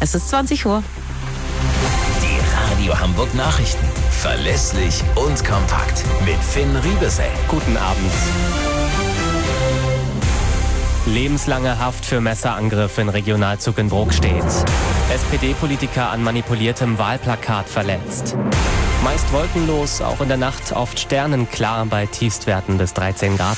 Es ist 20 Uhr. Die Radio Hamburg Nachrichten. Verlässlich und kompakt. Mit Finn Riebesell. Guten Abend. Lebenslange Haft für Messerangriff in Regionalzug in Brokstedt. SPD-Politiker an manipuliertem Wahlplakat verletzt. Meist wolkenlos, auch in der Nacht oft sternenklar bei Tiefstwerten bis 13 Grad.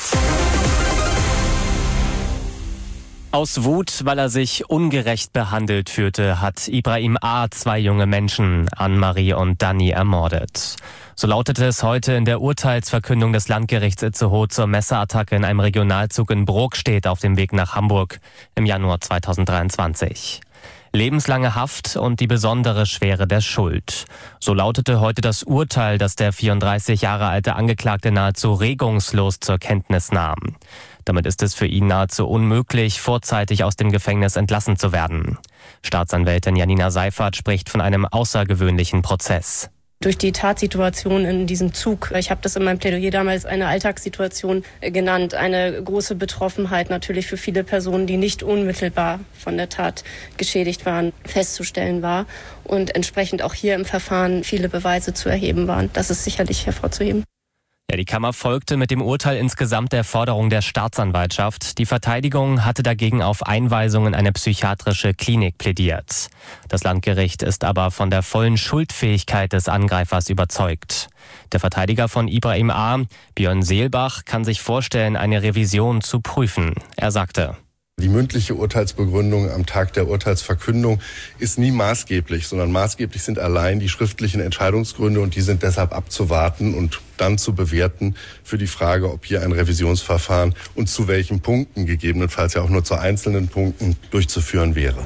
Aus Wut, weil er sich ungerecht behandelt fühlte, hat Ibrahim A. 2 junge Menschen, Anne-Marie und Dani, ermordet. So lautete es heute in der Urteilsverkündung des Landgerichts Itzehoe zur Messerattacke in einem Regionalzug in Brokstedt auf dem Weg nach Hamburg im Januar 2023. Lebenslange Haft und die besondere Schwere der Schuld. So lautete heute das Urteil, das der 34 Jahre alte Angeklagte nahezu regungslos zur Kenntnis nahm. Damit ist es für ihn nahezu unmöglich, vorzeitig aus dem Gefängnis entlassen zu werden. Staatsanwältin Janina Seifert spricht von einem außergewöhnlichen Prozess. Durch die Tatsituation in diesem Zug, ich habe das in meinem Plädoyer damals eine Alltagssituation genannt, eine große Betroffenheit natürlich für viele Personen, die nicht unmittelbar von der Tat geschädigt waren, festzustellen war und entsprechend auch hier im Verfahren viele Beweise zu erheben waren. Das ist sicherlich hervorzuheben. Ja, die Kammer folgte mit dem Urteil insgesamt der Forderung der Staatsanwaltschaft. Die Verteidigung hatte dagegen auf Einweisung in eine psychiatrische Klinik plädiert. Das Landgericht ist aber von der vollen Schuldfähigkeit des Angreifers überzeugt. Der Verteidiger von Ibrahim A., Björn Seelbach, kann sich vorstellen, eine Revision zu prüfen. Er sagte: Die mündliche Urteilsbegründung am Tag der Urteilsverkündung ist nie maßgeblich, sondern maßgeblich sind allein die schriftlichen Entscheidungsgründe und die sind deshalb abzuwarten und dann zu bewerten für die Frage, ob hier ein Revisionsverfahren und zu welchen Punkten, gegebenenfalls ja auch nur zu einzelnen Punkten, durchzuführen wäre.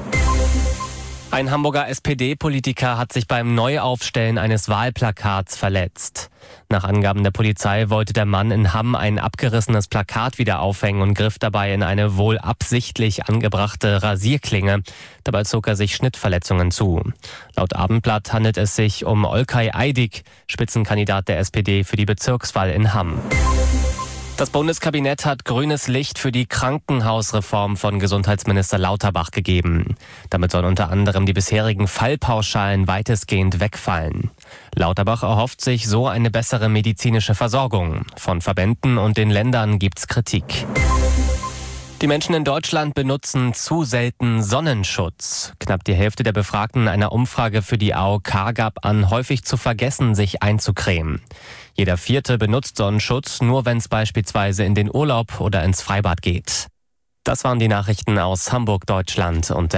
Ein Hamburger SPD-Politiker hat sich beim Neuaufstellen eines Wahlplakats verletzt. Nach Angaben der Polizei wollte der Mann in Hamm ein abgerissenes Plakat wieder aufhängen und griff dabei in eine wohl absichtlich angebrachte Rasierklinge. Dabei zog er sich Schnittverletzungen zu. Laut Abendblatt handelt es sich um Olkay Aydik, Spitzenkandidat der SPD für die Bezirkswahl in Hamm. Das Bundeskabinett hat grünes Licht für die Krankenhausreform von Gesundheitsminister Lauterbach gegeben. Damit sollen unter anderem die bisherigen Fallpauschalen weitestgehend wegfallen. Lauterbach erhofft sich so eine bessere medizinische Versorgung. Von Verbänden und den Ländern gibt's Kritik. Die Menschen in Deutschland benutzen zu selten Sonnenschutz. Knapp die Hälfte der Befragten einer Umfrage für die AOK gab an, häufig zu vergessen, sich einzucremen. Jeder Vierte benutzt Sonnenschutz, nur wenn es beispielsweise in den Urlaub oder ins Freibad geht. Das waren die Nachrichten aus Hamburg, Deutschland und der